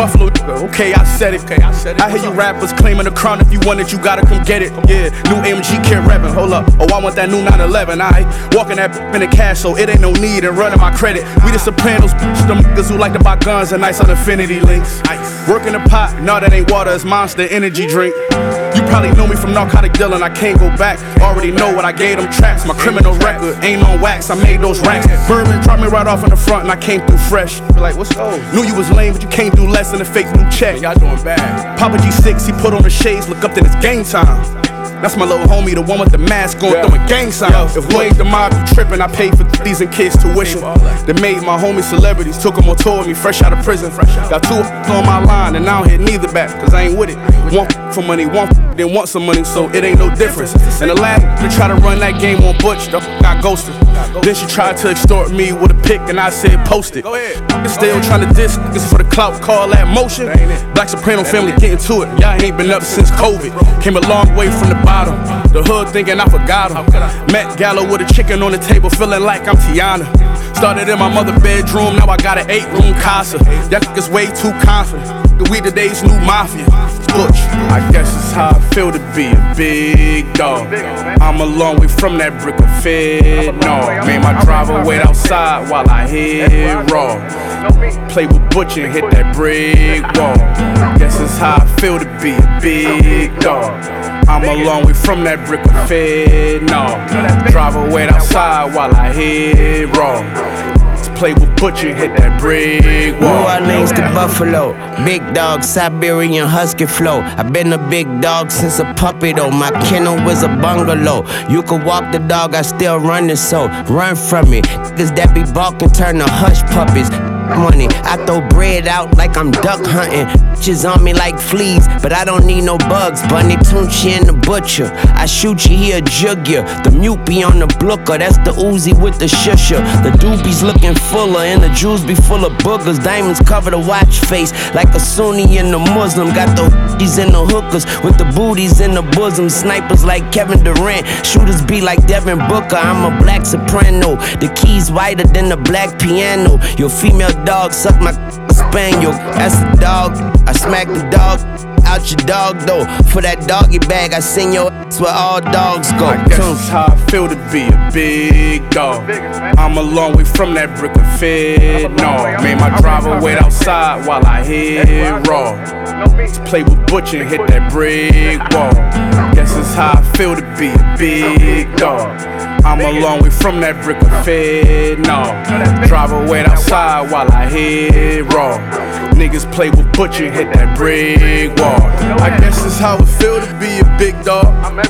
Buffalo, okay, I said it. I hear you rappers claiming the crown. If you want it, you gotta come get it. Yeah, new AMG kid rapping. Hold up, oh, I want that new 911. I walking that in the cash, so it ain't no need in running my credit. We the Sopranos, them niggas who like to buy guns and nice on Infinity links. Working the pot, no, that ain't water, it's Monster energy drink. You probably know me from narcotic dealing, I can't go back. Already know what I gave them traps. My criminal record ain't on wax, I made those racks. Bourbon dropped me right off in the front and I came through fresh. Like, what's those? Knew you was lame, but you can't do less than a fake blue check. Y'all doing bad. Papa G6, he put on the shades, look up, then it's game time. That's my little homie, the one with the mask going throwing gang signs. If we ain't the mob, you trippin', I paid for these and kids' tuition. They made my homies celebrities, took them on tour with me fresh out of prison. Got two on my line and I don't hit neither back, cause I ain't with it. One for money, one then want some money, so it ain't no difference. And the last to try to run that game on Butch, the got ghosted. Then she tried to extort me with a pic and I said post it. Still trying to diss niggas for the clout, call that motion. Black Soprano family getting to it, y'all ain't been up since COVID. Came a long way from the bottom, the hood thinking I forgot him. Met Gallo with a chicken on the table, feeling like I'm Tiana. Started in my mother bedroom, now I got an 8-room casa. That niggas way too confident. We today's new mafia. Butch, I guess it's how I feel to be a big dog. I'm a long way from that brick of fed. No, made my driver wait outside while I hit raw. Play with Butch and hit that brick wall. Guess it's how I feel to be a big dog. I'm a long way from that brick of fed. No, driver wait outside while I hit raw. Play with Butch and hit that brick wall. New Orleans to Buffalo, big dog, Siberian husky flow. I've been a big dog since a puppy though. My kennel was a bungalow. You could walk the dog, I still running, so run from me. Niggas that be balking turn to hush puppies. Money, I throw bread out like I'm duck hunting. Bitches on me like fleas, but I don't need no bugs. Bunny Tunchi and the butcher, I shoot you, he a jug ya. The mute be on the blooker, that's the Uzi with the shusher. The doobies looking fuller, and the jewels be full of boogers. Diamonds cover the watch face like a Sunni and a Muslim. Got the hoodies and the hookers with the booties in the bosom. Snipers like Kevin Durant, shooters be like Devin Booker. I'm a black soprano, the keys whiter than the black piano. Your female dog suck my spaniel, that's a dog. I smack the dog out your dog door. For that doggy bag, I send your ass where all dogs go. I guess it's how I feel to be a big dog. I'm a long way from that brick of fed. No, made my driver wait outside while I hit raw. Play with Butch and hit that brick wall. Guess it's how I feel to be a big dog. I'm a long way from that brick of fed. No, driver wait outside while I hit raw. Niggas play with Butch and hit that brick wall. I guess it's how it feel to be a big dog.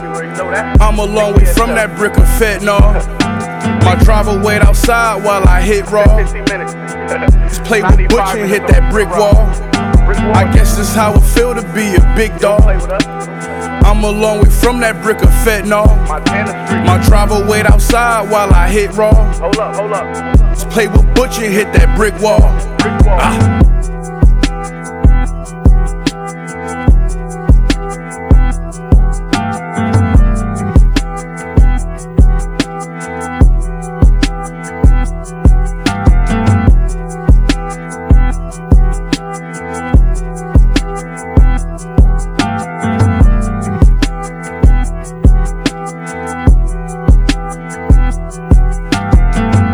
I'm a long way from that brick of fed. No, my driver wait outside while I hit raw. Just play with Butch and hit that brick wall. I guess it's how it feel to be a big dog. I'm a long way from that brick of fentanyl. My driver wait outside while I hit raw. Hold up. Just play with Butch and hit that brick wall.